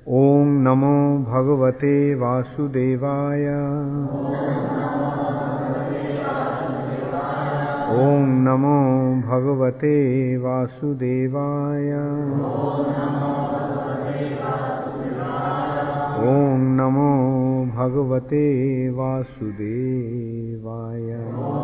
Om Namo Bhagavate Vasudevaya. Om Namo Bhagavate Vasudevaya. Om Namo Bhagavate Vasudevaya.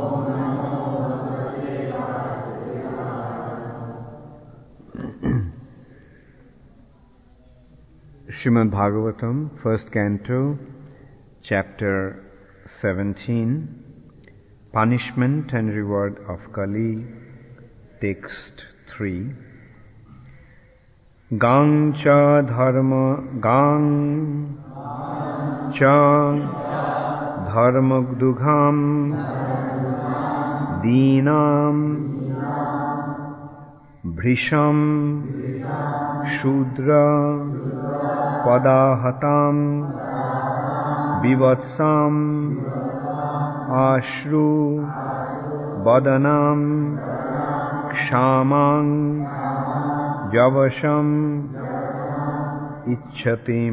Srimad Bhagavatam, first canto, chapter 17, Punishment and Reward of Kali, text 3. Gang cha dharma dharmagdugham dinam bhrisham shudra padahatam bivatsam ashru badanam kshamang javasham ichchatim.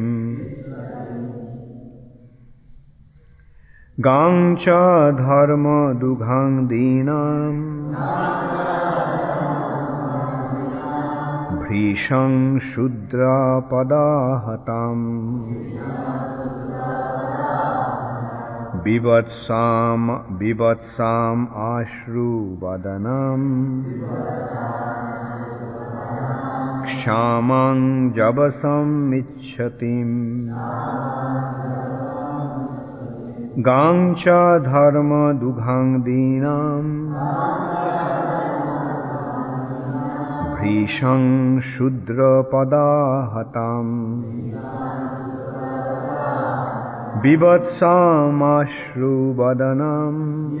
Gang cha dharma dughang dinam bhrishang shudra padahatam bivatsam ashru badanam kshamang javasam ichchatim. Gang cha dharma dughang dinam bhrishang shudra padahatam bivatsam ashru badanam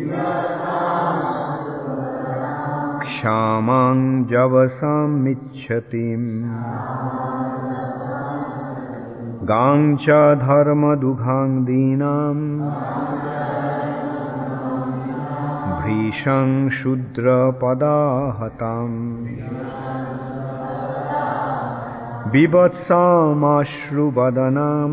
kshamang javasam ichchatim. Gang cha dharma dughang dinam bhrishang shudra padahatam bivatsam ashru badanam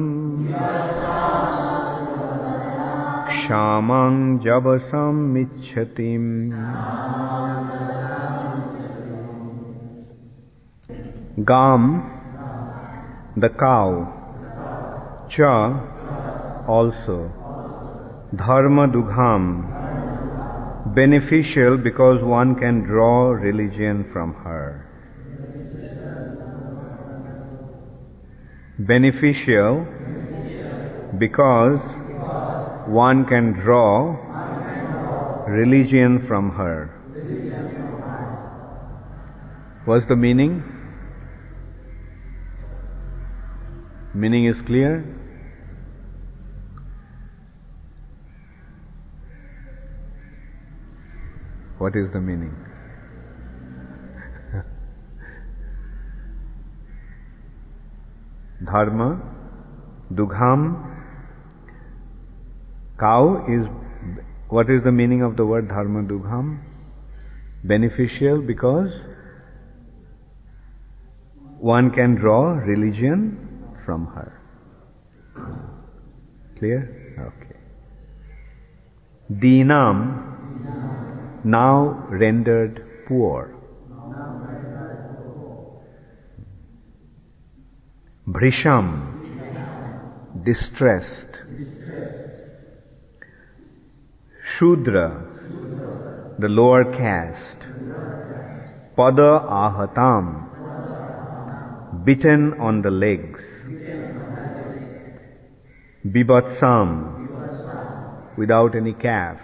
kshamang javasam ichchatim. Gam, the cow, cha, also, dharma dugham, beneficial because one can draw religion from her. Beneficial because one can draw religion from her. What's the meaning? Meaning is clear? What is the meaning? Dharma, dugham, cow is, what is the meaning of the word dharma dugham? Beneficial because one can draw religion from her. Clear? Okay. Dinam, now rendered poor. Bhrisham, distressed. Shudra, the lower caste. Pada ahatam, bitten on the legs. Bivatsam, without any calf.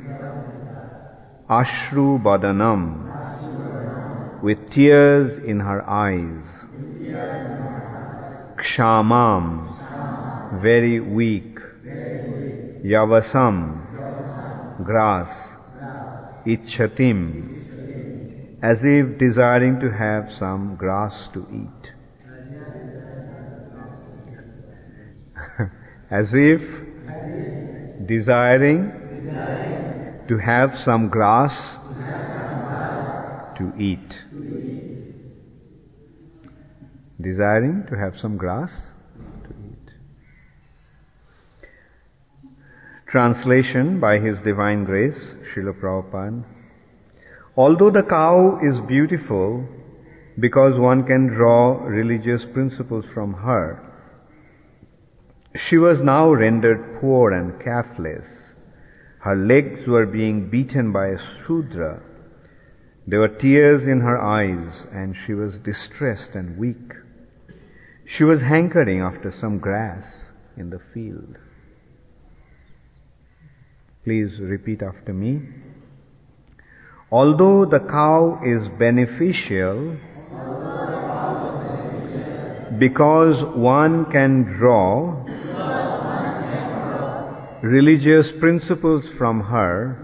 Ashru badanam, with tears in her eyes. Kshamam, very weak. Yavasam, grass. Ichchatim, as if desiring to have some grass to eat. As if desiring to have some grass to eat. Desiring to have some grass Translation by His Divine Grace, Srila Prabhupada. Although the cow is beautiful because one can draw religious principles from her, she was now rendered poor and calfless. Her legs were being beaten by a Shudra. There were tears in her eyes, and she was distressed and weak. She was hankering after some grass in the field. Please repeat after me. Although the cow is beneficial because one can draw religious principles from her,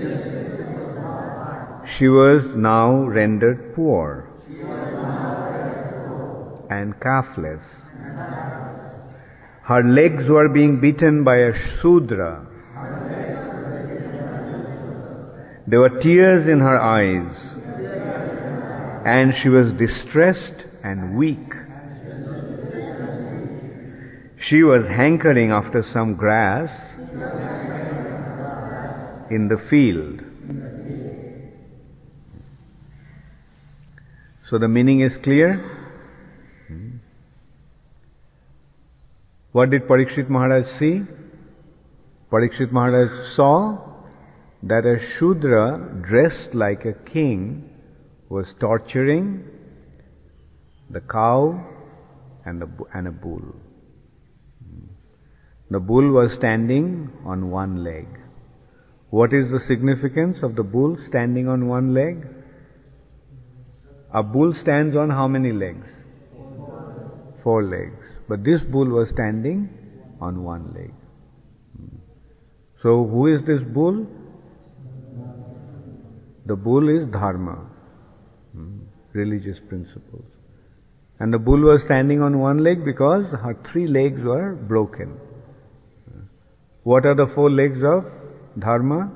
she was now rendered poor and calfless. Her legs were being beaten by a Shudra. There were tears in her eyes, and she was distressed and weak. She was hankering after some grass in the field. So the meaning is clear. What did Parikshit Maharaj see? Parikshit Maharaj saw that a Shudra dressed like a king was torturing the cow and a bull. The bull was standing on one leg. What is the significance of the bull standing on one leg? A bull stands on how many legs? 4 legs. But this bull was standing on one leg. So who is this bull? The bull is dharma, religious principles. And the bull was standing on one leg because her 3 legs were broken. What are the 4 legs of dharma?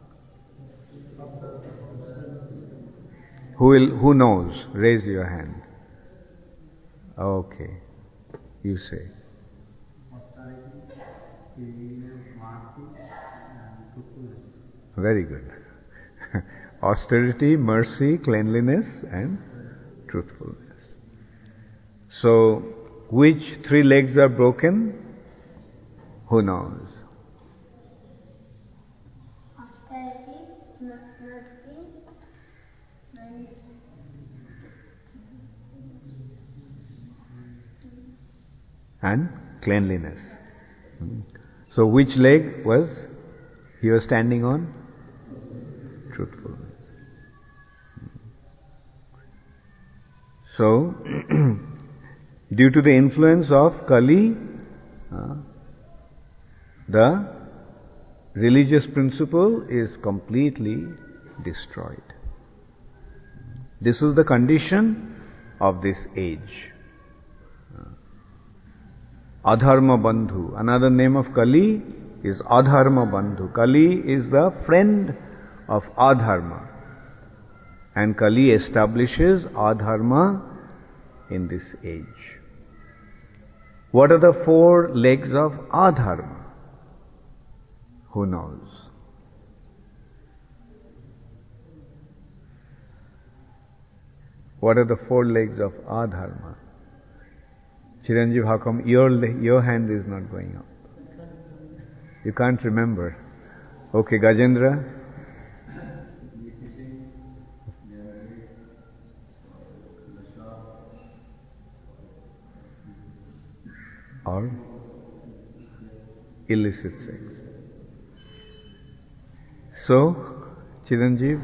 Who knows? Raise your hand. Okay. You say. Very good. Austerity, mercy, cleanliness, and truthfulness. So, which 3 legs are broken? Who knows? Austerity, mercy, and cleanliness. So, which leg was he was standing on? Truthfulness. So, due to the influence of Kali, the religious principle is completely destroyed. This is the condition of this age. Adharma Bandhu. Another name of Kali is Adharma Bandhu. Kali is the friend of Adharma. And Kali establishes Adharma in this age. What are the 4 legs of Adharma? Who knows? What are the 4 legs of Adharma? Chiranjeev, how come your hand is not going up? You can't remember. Okay, Gajendra? Or illicit sex. So, Chiranjeev,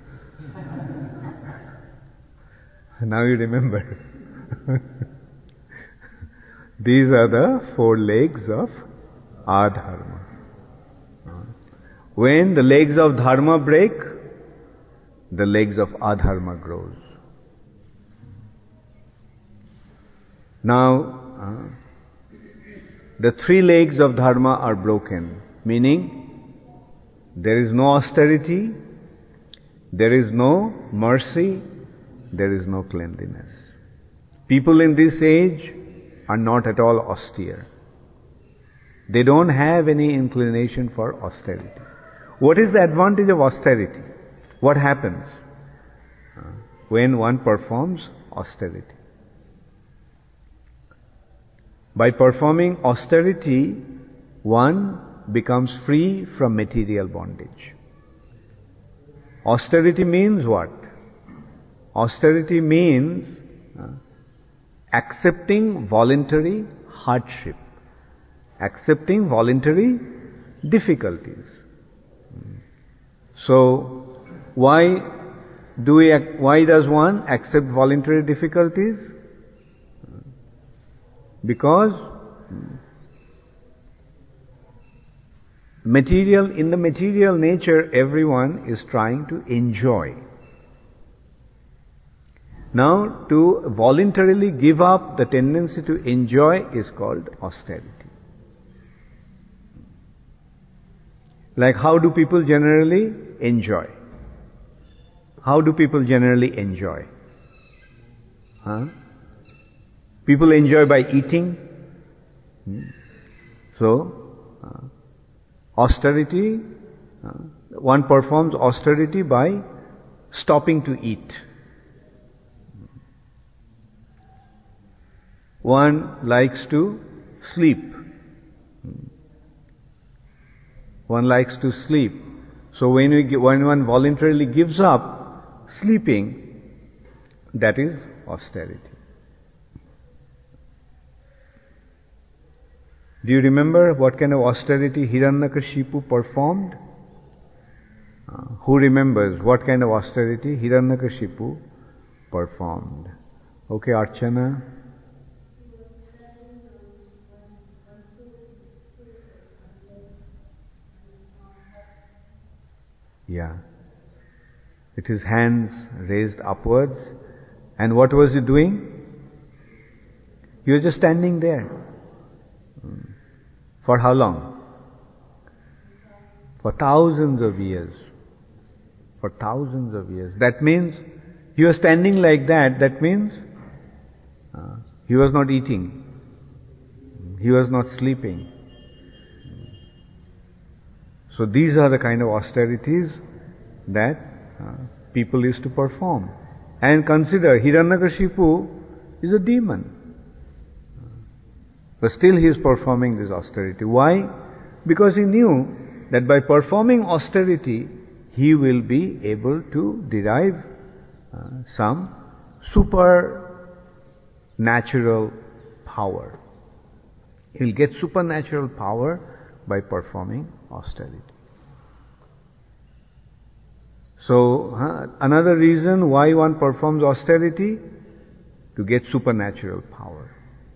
now you remember. These are the 4 legs of Adharma. When the legs of Dharma break, the legs of Adharma grows. Now, the 3 legs of Dharma are broken, meaning there is no austerity, there is no mercy, there is no cleanliness. People in this age are not at all austere. They don't have any inclination for austerity. What is the advantage of austerity? What happens when one performs austerity? By performing austerity, one becomes free from material bondage. Austerity means what? Austerity means accepting voluntary hardship, accepting voluntary difficulties. So, why does one accept voluntary difficulties? Because in the material nature, everyone is trying to enjoy. Now, to voluntarily give up the tendency to enjoy is called austerity. Like, how do people generally enjoy? How do people generally enjoy? People enjoy by eating. So, austerity, one performs austerity by stopping to eat. One likes to sleep. One likes to sleep. So when one voluntarily gives up sleeping, that is austerity. Do you remember what kind of austerity Hiranyakashipu performed? Who remembers what kind of austerity Hiranyakashipu performed? Okay, Archana. Yeah. With his hands raised upwards. And what was he doing? He was just standing there. For how long? For thousands of years. For thousands of years. That means he was standing like that. That means he was not eating. He was not sleeping. So these are the kind of austerities that people used to perform. And consider, Hiranyakashipu is a demon. But still he is performing this austerity. Why? Because he knew that by performing austerity, he will be able to derive some supernatural power. He will get supernatural power by performing austerity. So, another reason why one performs austerity, to get supernatural power.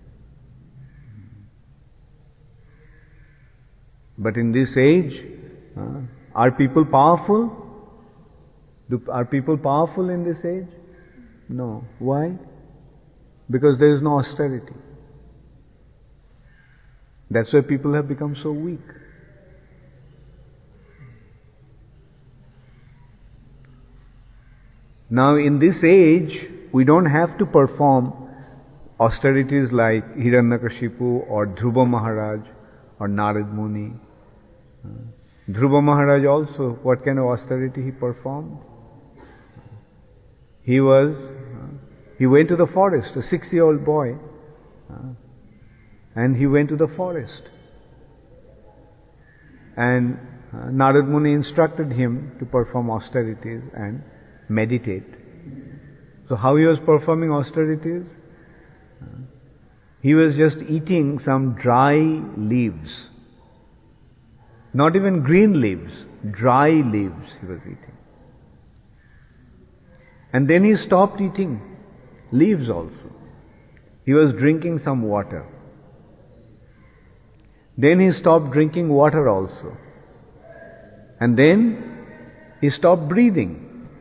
But in this age, are people powerful? Are people powerful in this age? No. Why? Because there is no austerity. That's why people have become so weak. Now in this age, we don't have to perform austerities like Hiranyakashipu or Dhruva Maharaj or Narad Muni. Dhruva Maharaj also, what kind of austerity he performed? He went to the forest, a 6-year-old boy, and he went to the forest. And Narad Muni instructed him to perform austerities and meditate. So how he was performing austerities? He was just eating some dry leaves. Not even green leaves, dry leaves he was eating. And then he stopped eating leaves also. He was drinking some water. Then he stopped drinking water also. And then he stopped breathing.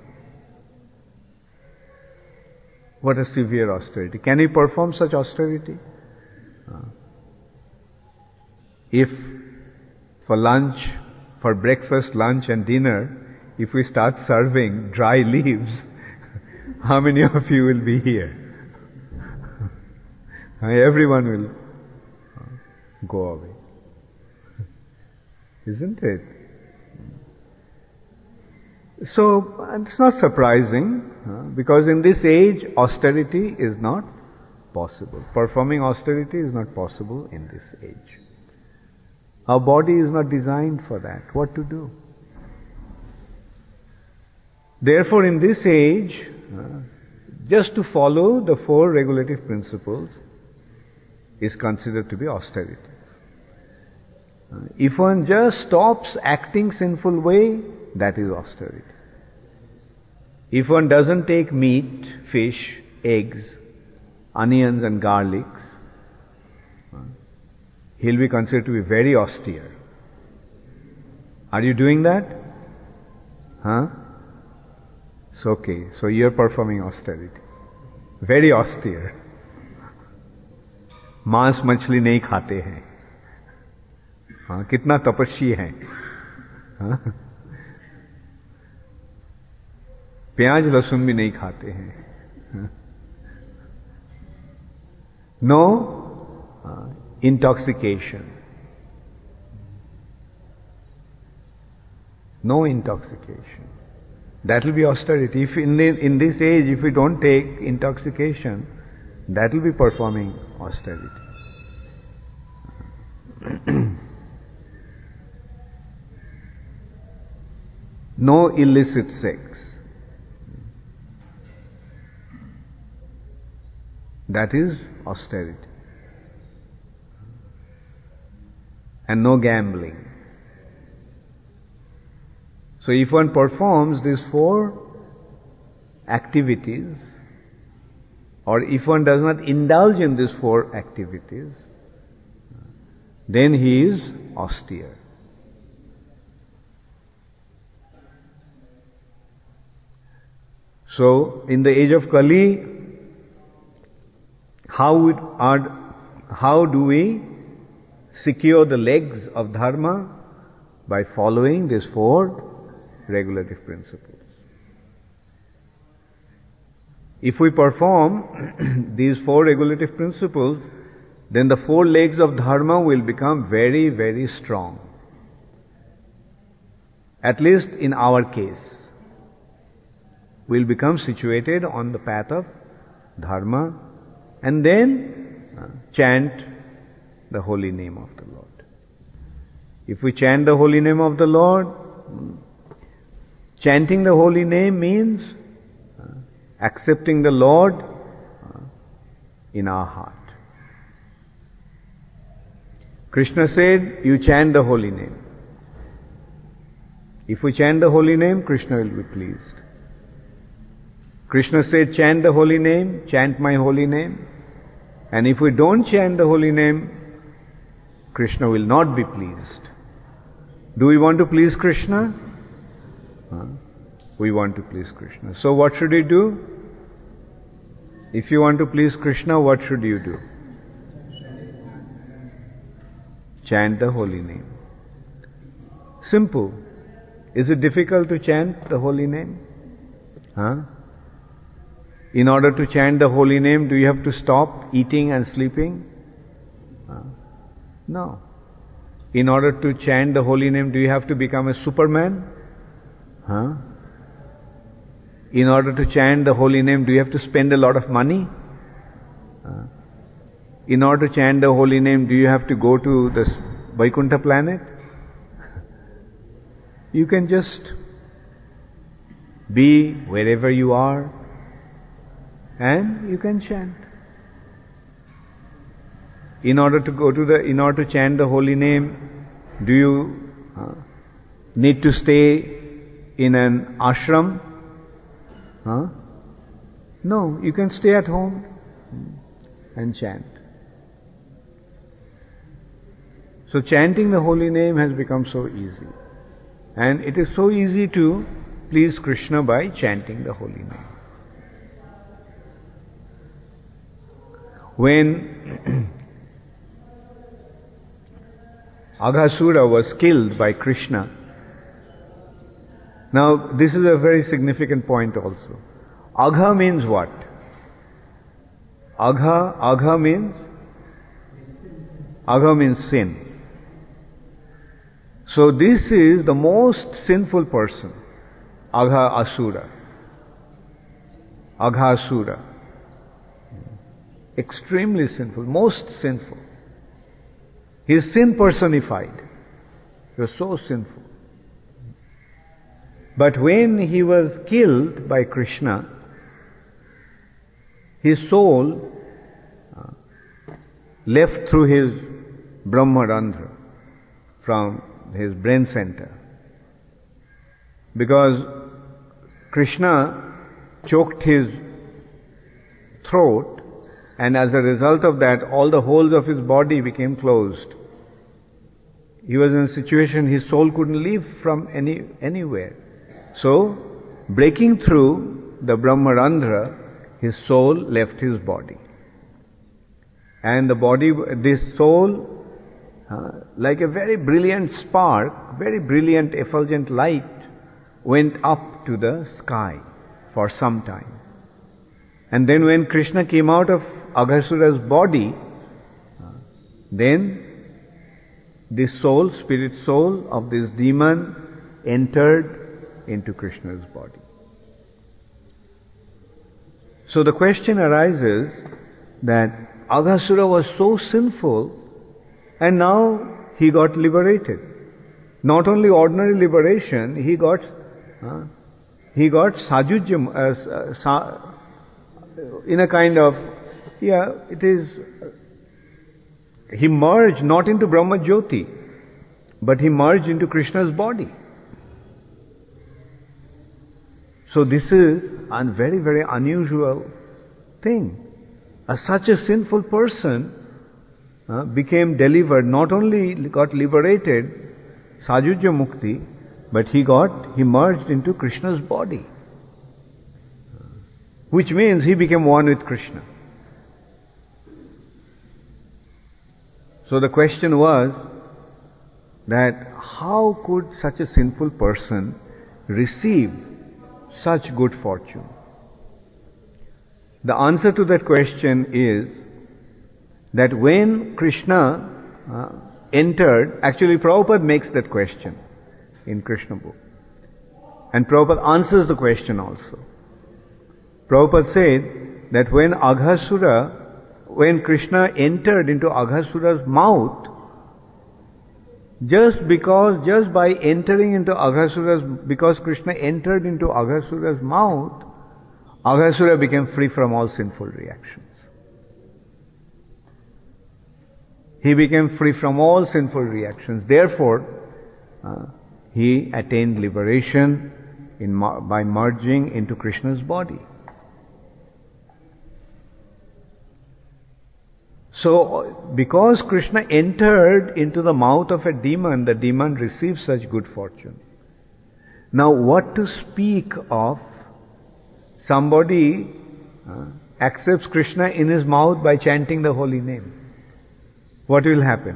What a severe austerity. Can we perform such austerity? If for lunch, for breakfast, lunch and dinner, if we start serving dry leaves, how many of you will be here? Everyone will go away. Isn't it? So, it's not surprising, because in this age, austerity is not possible. Performing austerity is not possible in this age. Our body is not designed for that. What to do? Therefore, in this age, just to follow the 4 regulative principles is considered to be austerity. If one just stops acting sinful way, that is austerity. If one doesn't take meat, fish, eggs, onions and garlics, he'll be considered to be very austere. Are you doing that? It's okay. So you're performing austerity. Very austere. मांस मछली नहीं खाते हैं. कितना तपस्वी हैं. प्याज लहसुन भी नहीं खाते हैं. No intoxication. No intoxication. That will be austerity. If in this age, if we don't take intoxication, that will be performing austerity. No illicit sex. That is austerity. And no gambling. So if one performs these 4 activities, or if one does not indulge in these 4 activities, then he is austere. So, in the age of Kali, how do we secure the legs of dharma? By following these 4 regulative principles. If we perform these 4 regulative principles, then the 4 legs of dharma will become very, very strong. At least in our case, we'll become situated on the path of dharma and then chant the holy name of the Lord. If we chant the holy name of the Lord, chanting the holy name means accepting the Lord in our heart. Krishna said, you chant the holy name. If we chant the holy name, Krishna will be pleased. Krishna said, chant the holy name, chant my holy name. And if we don't chant the holy name, Krishna will not be pleased. Do we want to please Krishna? We want to please Krishna. So what should we do? If you want to please Krishna, what should you do? Chant the holy name. Simple. Is it difficult to chant the holy name? In order to chant the holy name, do you have to stop eating and sleeping? No. In order to chant the holy name, do you have to become a Superman? In order to chant the holy name, do you have to spend a lot of money? In order to chant the holy name, do you have to go to the Vaikuntha planet? You can just be wherever you are and you can chant. In order to chant the holy name, do you need to stay in an ashram? No, you can stay at home and chant. So chanting the holy name has become so easy. And it is so easy to please Krishna by chanting the holy name. When Aghasura was killed by Krishna, now this is a very significant point also. Agha means what? Agha means sin. So this is the most sinful person, Agha Asura. Aghasura. Extremely sinful, most sinful. He is sin personified. He was so sinful. But when he was killed by Krishna, his soul left through his Brahmarandhra, from his brain center. Because Krishna choked his throat, and as a result of that, all the holes of his body became closed. He was in a situation his soul couldn't leave from anywhere. So, breaking through the Brahmarandhra, his soul left his body. And the body, this soul, like a very brilliant spark, very brilliant effulgent light, went up to the sky for some time. And then when Krishna came out of Aghasura's body, then this soul, spirit soul of this demon entered into Krishna's body. So the question arises that Aghasura was so sinful, and now he got liberated. Not only ordinary liberation, he got sajujya, in a kind of, he merged not into Brahma Jyoti, but he merged into Krishna's body. So this is a very, very unusual thing. Such a sinful person became delivered, not only got liberated, Sajujya Mukti, but he merged into Krishna's body. Which means he became one with Krishna. So the question was that how could such a sinful person receive such good fortune? The answer to that question is that when Krishna entered, actually Prabhupada makes that question in Krishna book. And Prabhupada answers the question also. Prabhupada said that when Krishna entered into Aghasura's mouth, because Krishna entered into Aghasura's mouth, Aghasura became free from all sinful reactions. He became free from all sinful reactions. Therefore, he attained liberation by merging into Krishna's body. So, because Krishna entered into the mouth of a demon, the demon received such good fortune. Now, what to speak of somebody accepts Krishna in his mouth by chanting the holy name? What will happen?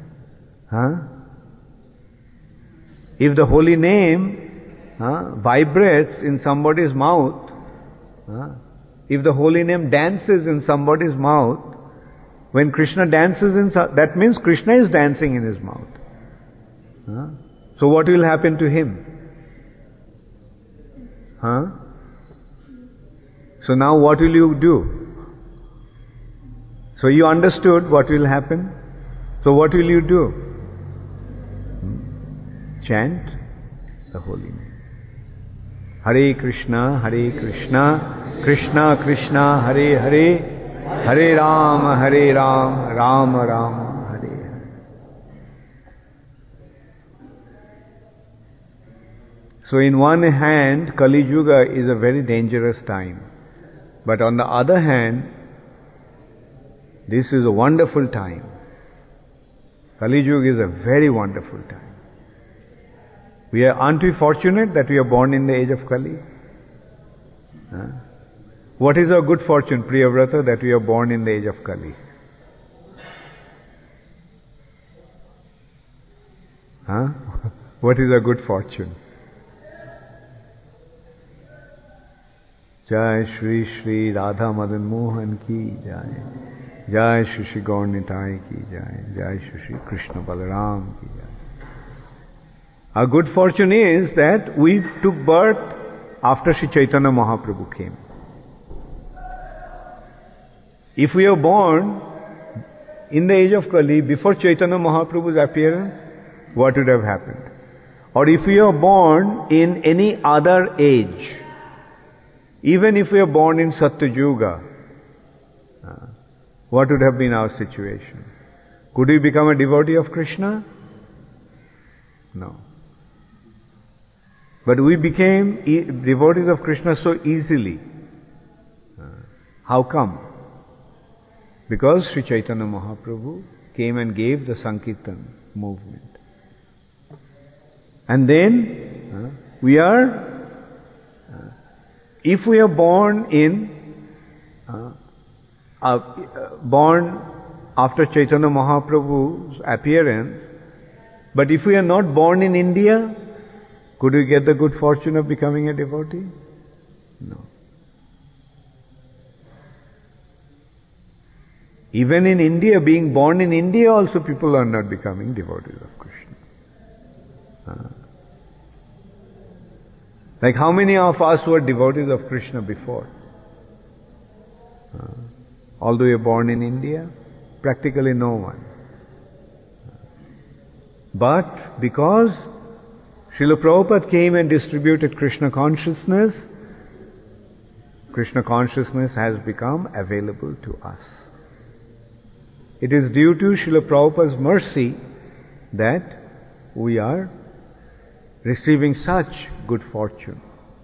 If the holy name vibrates in somebody's mouth, if the holy name dances in somebody's mouth, when Krishna dances that means Krishna is dancing in his mouth. So what will happen to him? So now what will you do? So you understood what will happen. So what will you do? Chant the holy name. Hare Krishna, Krishna Krishna, Hare Hare, Hare Ram, Ram Ram, Hare Hare. So in one hand, Kali Yuga is a very dangerous time. But on the other hand, this is a wonderful time. Kali Yuga is a very wonderful time. Aren't we fortunate that we are born in the age of Kali? What is our good fortune, Priyavrata, that we are born in the age of Kali? What is our good fortune? Jai Shri Shri Radha Madan Mohan ki Jai. Jai Shri Shri Gaur Nitai ki Jai. Jai Shri Shri Krishna Balaram ki Jai. Our good fortune is that we took birth after Sri Chaitanya Mahaprabhu came. If we are born in the age of Kali, before Chaitanya Mahaprabhu's appearance, what would have happened? Or if we are born in any other age, even if we are born in Satyuga, what would have been our situation? Could we become a devotee of Krishna? No. But we became devotees of Krishna so easily. How come? Because Sri Chaitanya Mahaprabhu came and gave the Sankirtan movement. And then if we are born after Chaitanya Mahaprabhu's appearance, but if we are not born in India, could we get the good fortune of becoming a devotee? No. Even in India, being born in India also, people are not becoming devotees of Krishna. Like how many of us were devotees of Krishna before? Although we are born in India, practically no one. But because Srila Prabhupada came and distributed Krishna consciousness has become available to us. It is due to Srila Prabhupada's mercy that we are receiving such good fortune.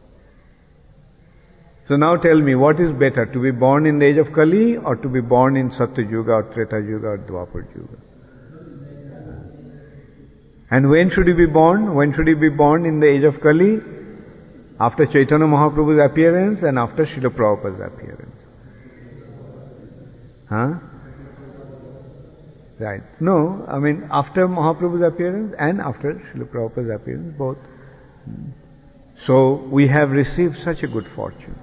So now tell me, what is better, to be born in the age of Kali or to be born in Satyuga or Treta Yuga or Dwapar Yuga? And when should you be born? When should you be born in the age of Kali? After Chaitanya Mahaprabhu's appearance and after Srila Prabhupada's appearance. Right. No, I mean after Mahaprabhu's appearance and after Srila Prabhupada's appearance, both. So we have received such a good fortune.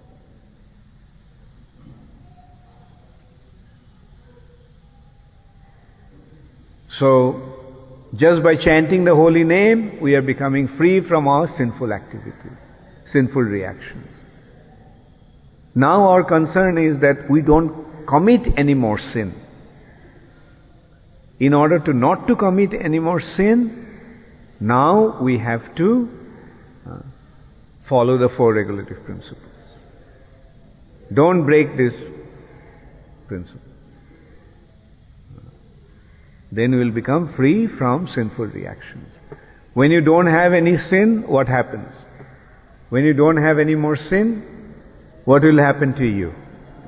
So, just by chanting the holy name, we are becoming free from our sinful activities, sinful reactions. Now our concern is that we don't commit any more sin. In order to not to commit any more sin, now we have to follow the four regulative principles. Don't break this principle. Then we will become free from sinful reactions. When you don't have any sin, what happens? When you don't have any more sin, what will happen to you?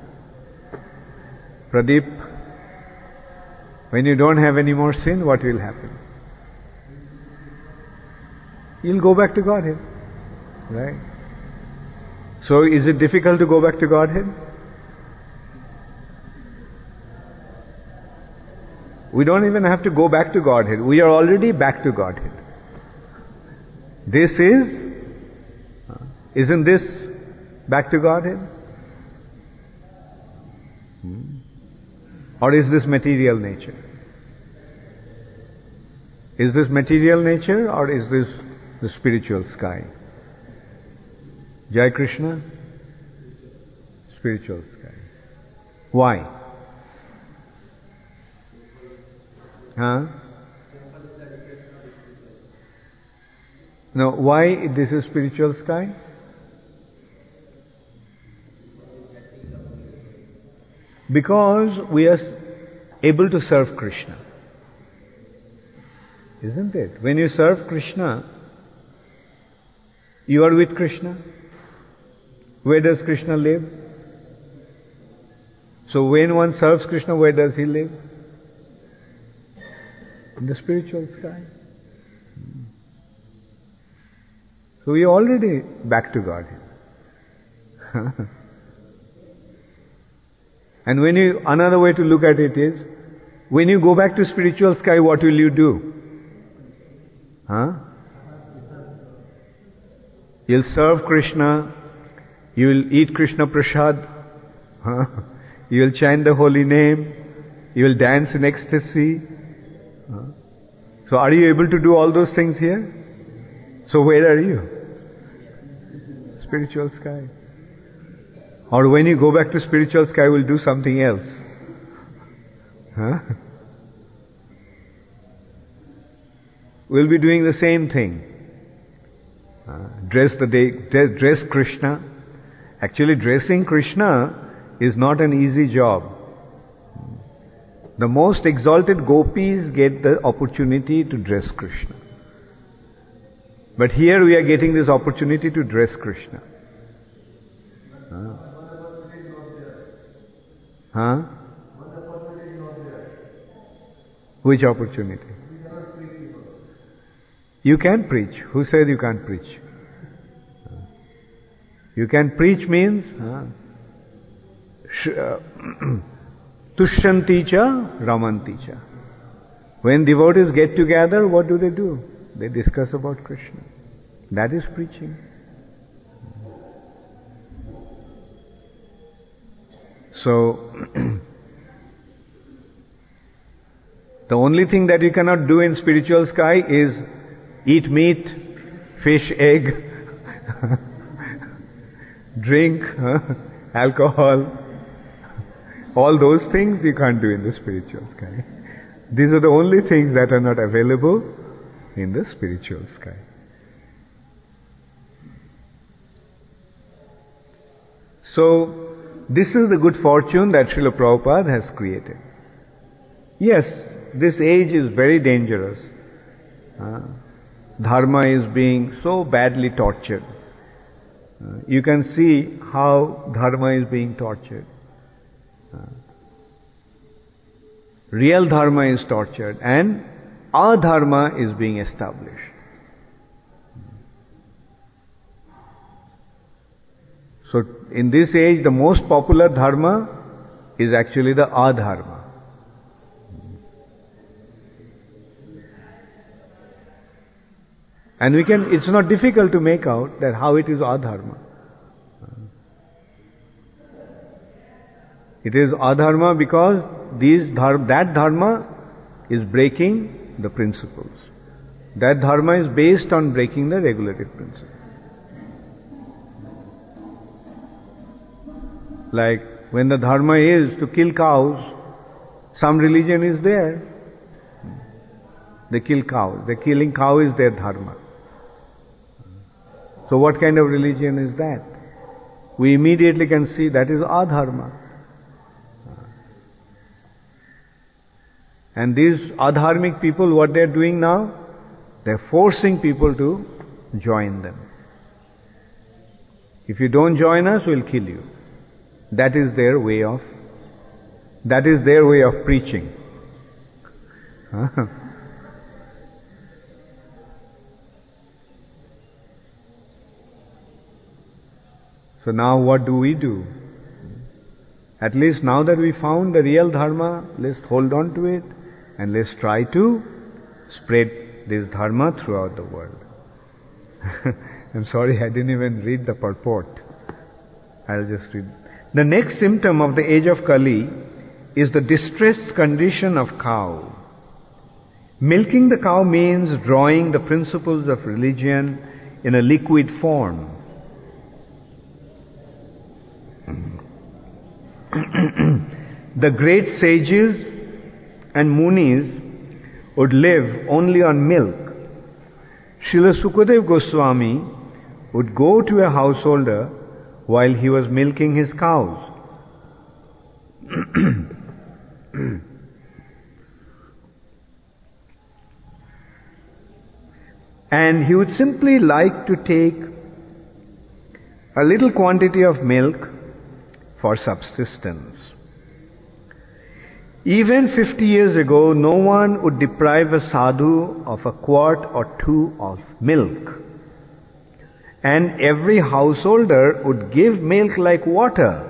Pradeep, when you don't have any more sin, what will happen? You'll go back to Godhead. Right? So is it difficult to go back to Godhead? We don't even have to go back to Godhead. We are already back to Godhead. Isn't this back to Godhead? Or is this material nature? Is this material nature or is this the spiritual sky? Jai Krishna? Spiritual sky. Why? Now, why this is spiritual sky? Because we are able to serve Krishna. Isn't it? When you serve Krishna, you are with Krishna. Where does Krishna live? So when one serves Krishna, where does he live? In the spiritual sky. So we are already back to Godhead. And another way to look at it is, when you go back to spiritual sky, what will you do? You'll serve Krishna, you will eat Krishna Prasad, you will chant the holy name, you will dance in ecstasy. So are you able to do all those things here? So where are you? Spiritual sky. Or when you go back to spiritual sky, we'll do something else. Huh? We'll be doing the same thing. Dress Krishna. Actually, dressing Krishna is not an easy job. The most exalted gopis get the opportunity to dress Krishna. But here we are getting this opportunity to dress Krishna. Huh? Which opportunity? You can preach. Who said you can't preach? You can preach means Tushyanti cha Ramanti cha. When devotees get together, what do? They discuss about Krishna. That is preaching. So, the only thing that you cannot do in spiritual sky is eat meat, fish, egg, drink, alcohol. All those things you can't do in the spiritual sky. These are the only things that are not available in the spiritual sky. So, this is the good fortune that Srila Prabhupada has created. Yes, this age is very dangerous. Dharma is being so badly tortured. You can see how Dharma is being tortured. Real Dharma is tortured and Adharma is being established. So, in this age, the most popular Dharma is actually the Adharma. And it's not difficult to make out that how it is Adharma. It is Adharma because that Dharma is breaking the principles. That Dharma is based on breaking the regulative principles. Like when the Dharma is to kill cows, some religion is there. They kill cows. The killing cow is their Dharma. So what kind of religion is that? We immediately can see that is Adharma. And these adharmic people, what they are doing now? They are forcing people to join them. If you don't join us, we'll kill you. That is their way of preaching. So now what do we do? At least now that we found the real Dharma, let's hold on to it and let's try to spread this Dharma throughout the world. I'm sorry, I didn't even read the purport. I'll just read. The next symptom of the age of Kali is the distressed condition of cow. Milking the cow means drawing the principles of religion in a liquid form. The great sages and munis would live only on milk. Srila Sukadev Goswami would go to a householder while he was milking his cows. And he would simply like to take a little quantity of milk for subsistence. Even 50 years ago, no one would deprive a sadhu of a quart or two of milk. And every householder would give milk like water.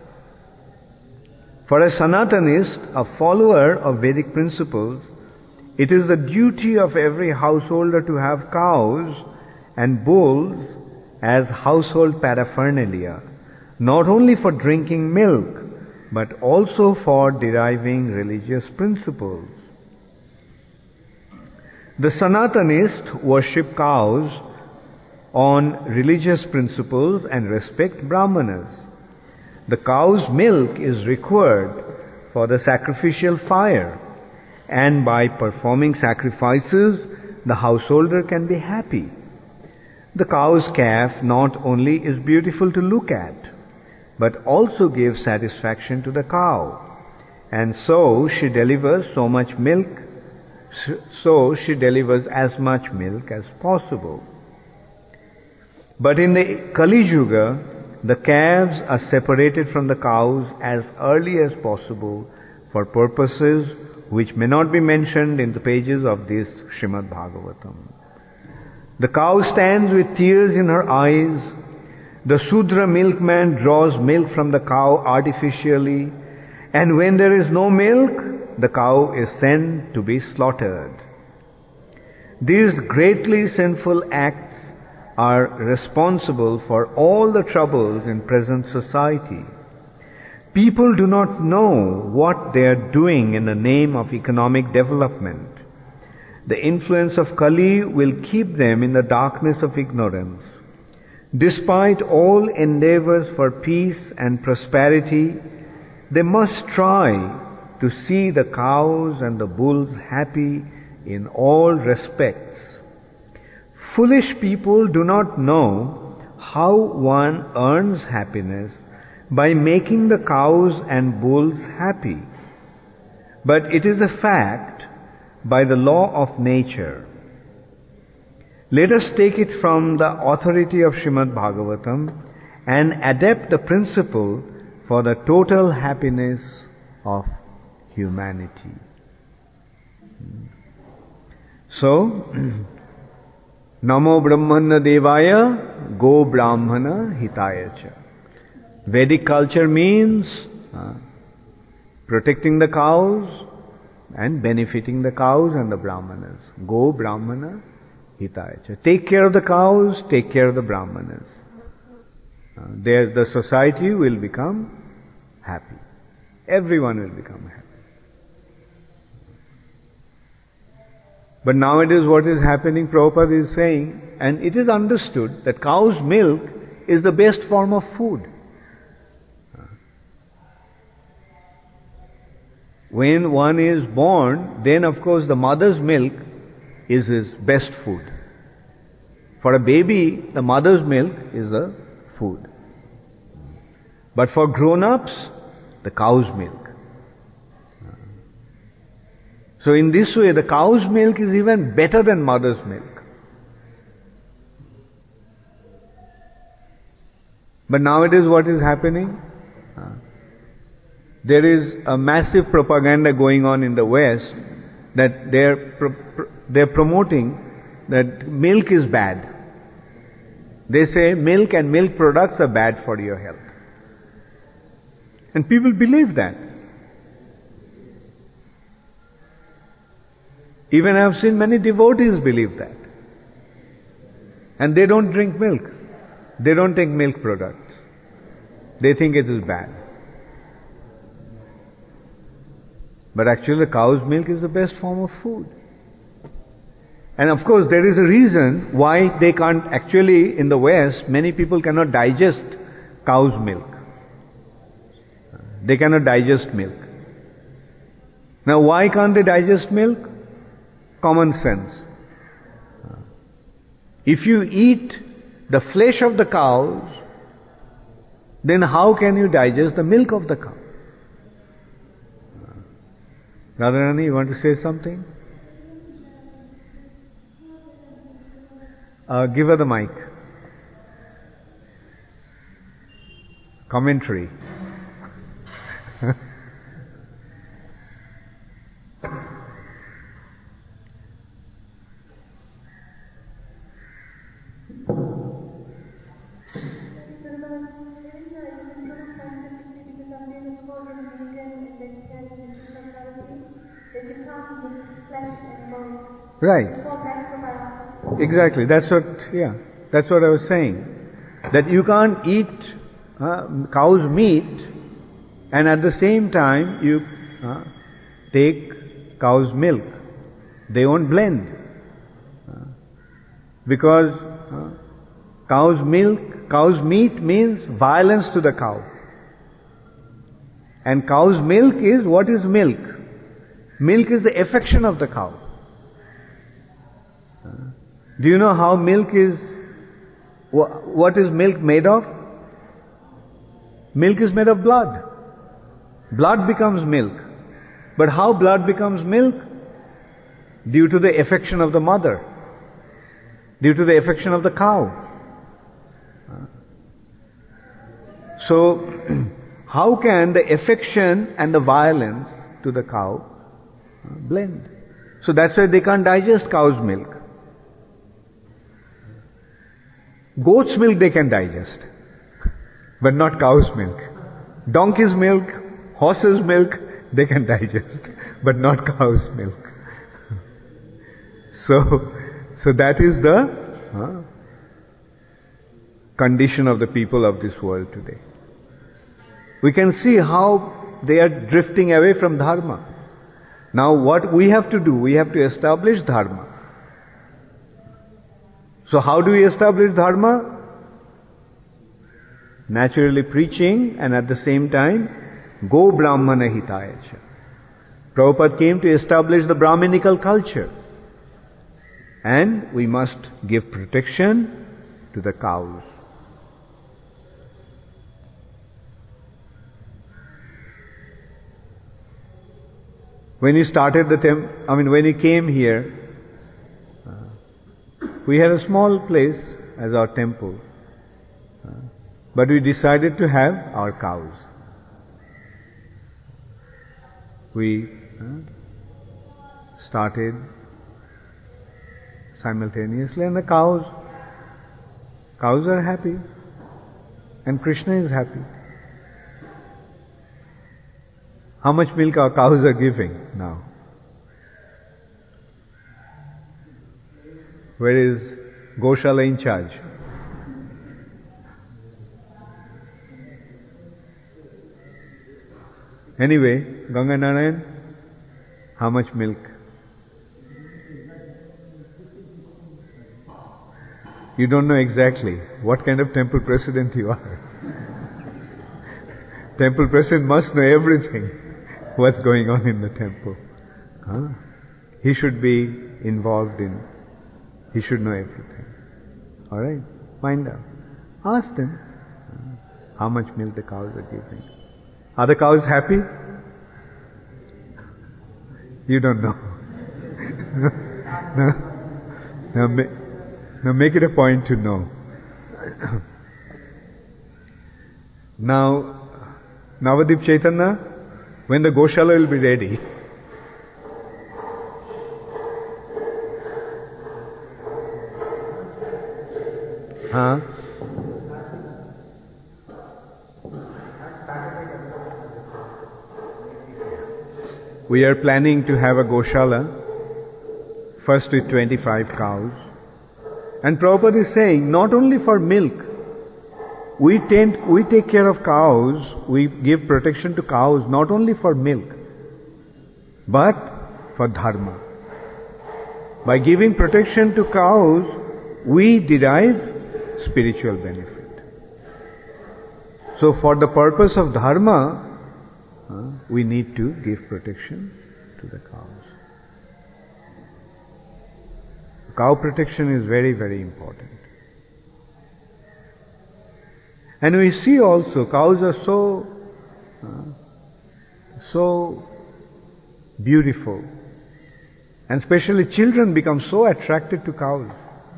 For a Sanatanist, a follower of Vedic principles, it is the duty of every householder to have cows and bulls as household paraphernalia, not only for drinking milk, but also for deriving religious principles. The Sanatanists worship cows on religious principles and respect Brahmanas. The cow's milk is required for the sacrificial fire, and by performing sacrifices, the householder can be happy. The cow's calf not only is beautiful to look at, but also gives satisfaction to the cow. And so she delivers so much milk, so she delivers as much milk as possible. But in the Kali Yuga, the calves are separated from the cows as early as possible for purposes which may not be mentioned in the pages of this Srimad Bhagavatam. The cow stands with tears in her eyes. The Sudra milkman draws milk from the cow artificially, and when there is no milk, the cow is sent to be slaughtered. These greatly sinful acts are responsible for all the troubles in present society. People do not know what they are doing in the name of economic development. The influence of Kali will keep them in the darkness of ignorance. Despite all endeavors for peace and prosperity, they must try to see the cows and the bulls happy in all respects. Foolish people do not know how one earns happiness by making the cows and bulls happy. But it is a fact by the law of nature. Let us take it from the authority of Srimad Bhagavatam and adapt the principle for the total happiness of humanity. So, Namo Brahmana Devaya Go Brahmana Hitaya Cha. Vedic culture means protecting the cows and benefiting the cows and the Brahmanas. Go Brahmana Hitaya Cha. Take care of the cows, take care of the Brahmanas. The society will become happy. Everyone will become happy. But nowadays what is happening, Prabhupada is saying, and it is understood that cow's milk is the best form of food. When one is born, then of course the mother's milk is his best food. For a baby, the mother's milk is the food. But for grown-ups, the cow's milk. So in this way, the cow's milk is even better than mother's milk. But nowadays what is happening? There is a massive propaganda going on in the West that they're promoting that milk is bad. They say milk and milk products are bad for your health. And people believe that. Even I have seen many devotees believe that. And they don't drink milk. They don't take milk products. They think it is bad. But actually the cow's milk is the best form of food. And of course there is a reason why they can't actually, in the West, many people cannot digest cow's milk. They cannot digest milk. Now why can't they digest milk? Common sense. If you eat the flesh of the cows, then how can you digest the milk of the cow? Radharani, you want to say something? Give her the mic. Commentary. Right. Exactly. That's what I was saying. That you can't eat cow's meat and at the same time you take cow's milk. They won't blend. Because Cow's meat means violence to the cow. And cow's milk is, what is milk? Milk is the affection of the cow. Do you know how milk is, what is milk made of? Milk is made of blood. Blood becomes milk. But how blood becomes milk? Due to the affection of the mother. Due to the affection of the cow. So, how can the affection and the violence to the cow blend? So that's why they can't digest cow's milk. Goat's milk they can digest, but not cow's milk. Donkey's milk, horse's milk, they can digest, but not cow's milk. So that is the condition of the people of this world today. We can see how they are drifting away from dharma. Now what we have to do, we have to establish dharma. So how do we establish dharma? Naturally preaching, and at the same time, Go Brahmana Hitaya Cha. Prabhupada came to establish the Brahminical culture. And we must give protection to the cows. When he started when he came here, we had a small place as our temple. But we decided to have our cows. We started simultaneously, and the cows are happy, and Krishna is happy. How much milk our cows are giving now? Where is Goshala in charge? Anyway, Ganga Narayan, how much milk? You don't know exactly what kind of temple president you are. Temple president must know everything, what's going on in the temple. He should be involved in, he should know everything. Alright, find out. Ask them how much milk the cows are giving. Are the cows happy? You don't know. Now make it a point to know. Now, Navadip Chaitanya, when the Goshala will be ready, we are planning to have a Goshala, first with 25 cows. And Prabhupada is saying, not only for milk, we take care of cows, we give protection to cows, not only for milk, but for dharma. By giving protection to cows, we derive spiritual benefit. So for the purpose of dharma, we need to give protection to the cows. Cow protection is very, very important. And we see also cows are so beautiful. And especially children become so attracted to cows.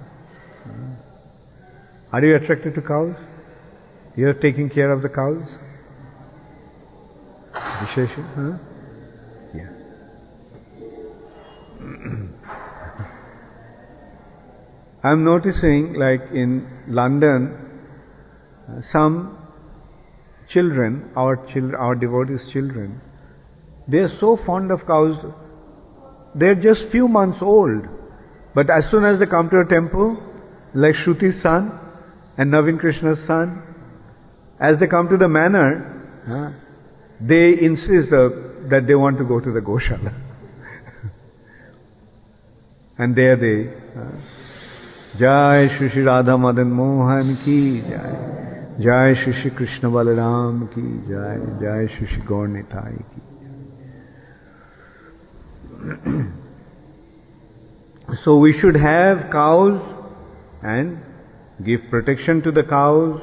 Are you attracted to cows? You are taking care of the cows? Vishesha? Yeah. I'm noticing, like in London, some children, our devotees' children, they are so fond of cows. They're just few months old, but as soon as they come to a temple, like Shruti's son and Navin Krishna's son, as they come to the manor, they insist that they want to go to the Goshala. And there they Jai Shri Shri Radha Madan Mohan ki Jai. Jai Shri Shri Krishna Balaram ki Jai. Jai Shri Shri Gaur Nitai ki. So we should have cows and give protection to the cows.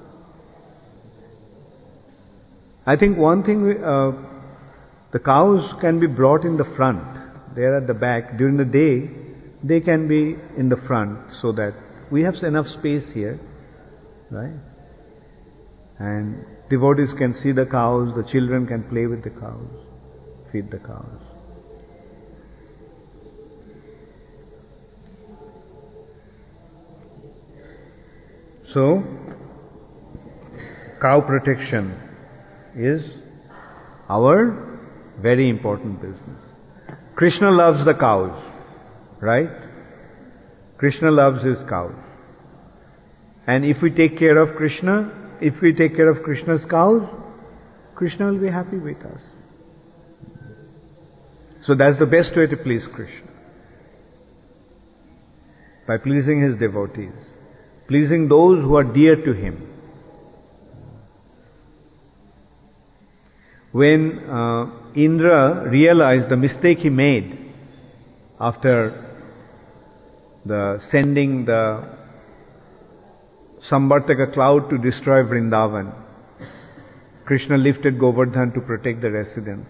I think one thing, the cows can be brought in the front. They are at the back. During the day, they can be in the front so that we have enough space here, right? And devotees can see the cows, the children can play with the cows, feed the cows. So, cow protection is our very important business. Krishna loves the cows, right? Krishna loves his cows. And if we take care of Krishna, if we take care of Krishna's cows, Krishna will be happy with us. So that's the best way to please Krishna. By pleasing his devotees. Pleasing those who are dear to him. When Indra realized the mistake he made after sending the Samvartaka cloud to destroy Vrindavan, Krishna lifted Govardhan to protect the residents.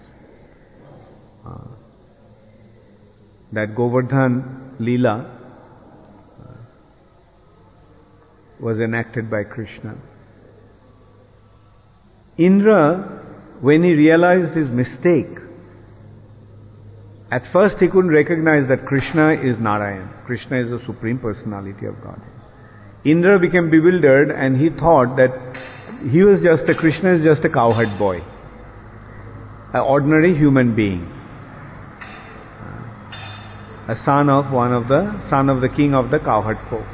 That Govardhan Leela was enacted by Krishna. Indra, when he realized his mistake, at first he couldn't recognize that Krishna is Narayan. Krishna is the Supreme Personality of Godhead. Indra became bewildered and he thought that Krishna is just a cowherd boy, an ordinary human being, a son of the king of the cowherd folks.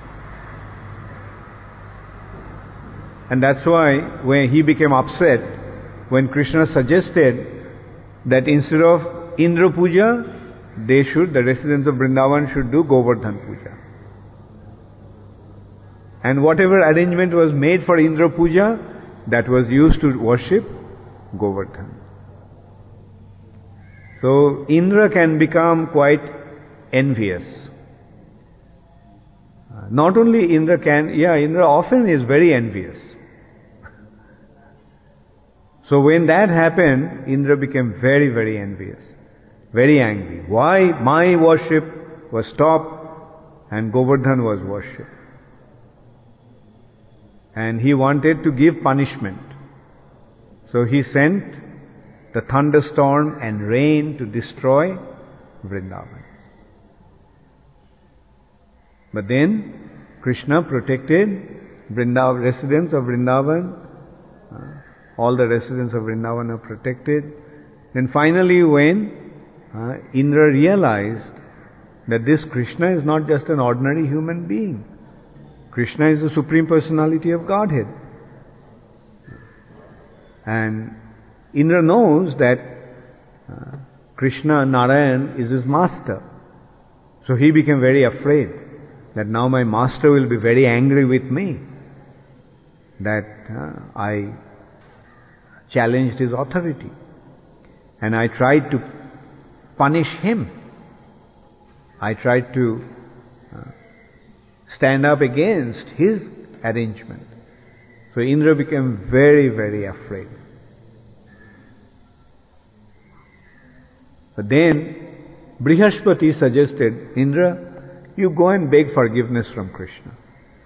And that's why when he became upset when Krishna suggested that instead of Indra Puja, the residents of Vrindavan should do Govardhan Puja. And whatever arrangement was made for Indra Puja, that was used to worship Govardhan. So Indra can become quite envious. Not only Indra often is very envious. So when that happened, Indra became very, very envious, very angry. Why my worship was stopped and Govardhan was worshipped? And he wanted to give punishment. So he sent the thunderstorm and rain to destroy Vrindavan. But then Krishna protected residents of Vrindavan. All the residents of Vrindavan are protected. Then finally when Indra realized that this Krishna is not just an ordinary human being. Krishna is the Supreme Personality of Godhead. And Indra knows that Krishna, Narayan, is his master. So he became very afraid that now my master will be very angry with me, that I challenged his authority. And I tried to punish him. I tried to stand up against his arrangement. So Indra became very, very afraid. But then Brihaspati suggested, Indra, you go and beg forgiveness from Krishna.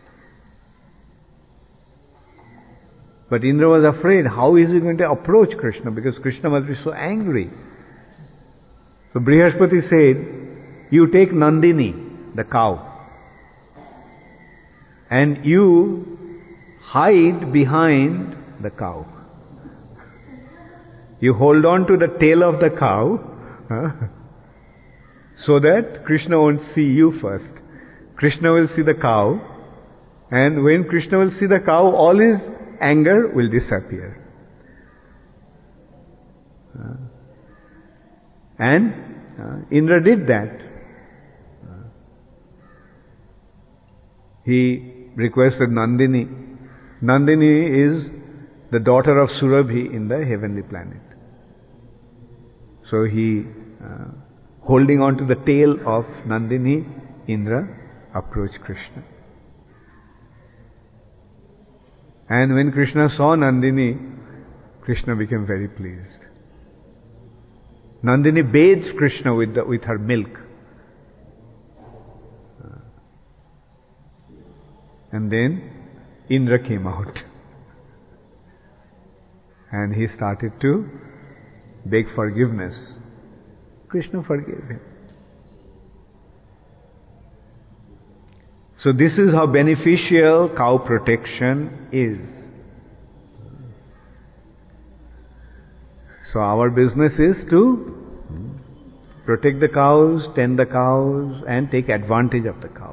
But Indra was afraid, how is he going to approach Krishna? Because Krishna must be so angry. So Brihaspati said, you take Nandini, the cow, and you hide behind the cow. You hold on to the tail of the cow, so that Krishna won't see you first. Krishna will see the cow, and when Krishna will see the cow, all his anger will disappear. And Indra did that. He requested Nandini. Nandini is the daughter of Surabhi in the heavenly planet. So he, holding on to the tail of Nandini, Indra approached Krishna. And when Krishna saw Nandini, Krishna became very pleased. Nandini bathed Krishna with her milk. And then Indra came out. And he started to beg forgiveness. Krishna forgave him. So this is how beneficial cow protection is. So our business is to protect the cows, tend the cows, and take advantage of the cows.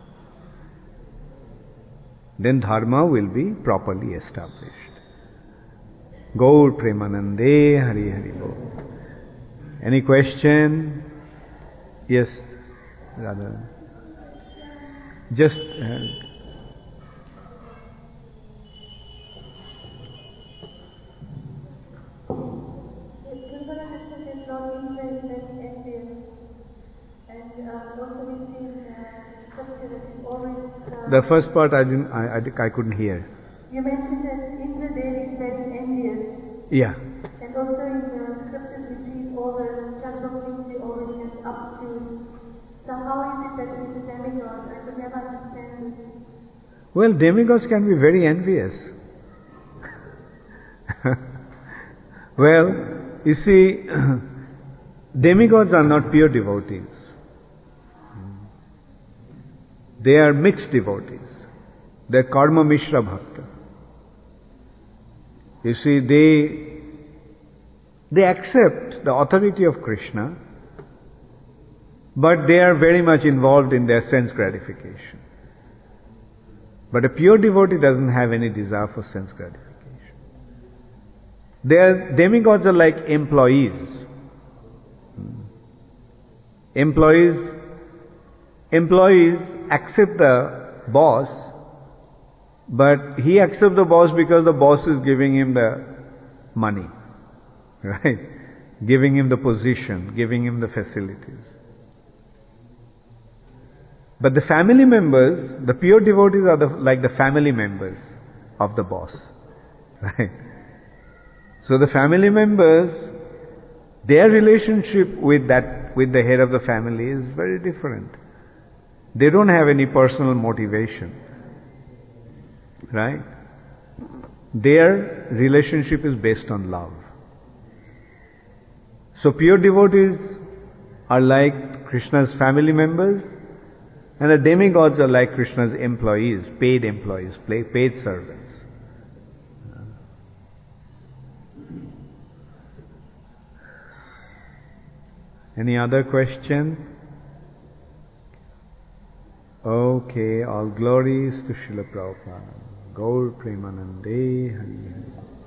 Then dharma will be properly established. Gaur Premanande Hari Hari Bol. Any question? Yes, Radha. Just the first part I couldn't hear. You mentioned that Indra Devi is very envious. Yeah. And also in the scriptures we see all the chapter of things they already get up to. So how is it that he's a demigod? I could never understand this. Well, demigods can be very envious. Well, you see, demigods are not pure devotees. They are mixed devotees. They are karma mishra bhakta. You see, they accept the authority of Krishna, but they are very much involved in their sense gratification. But a pure devotee doesn't have any desire for sense gratification. Demigods are like employees. Employees accept the boss, but he accepts the boss because the boss is giving him the money, right? Giving him the position, giving him the facilities. But the family members, the pure devotees are like the family members of the boss, right? So the family members, their relationship with the head of the family is very different. They don't have any personal motivation, right? Their relationship is based on love. So pure devotees are like Krishna's family members, and the demigods are like Krishna's employees, paid servants. Any other question? Okay, all glories to Srila Prabhupada. Gaur Premanande Hari Hari.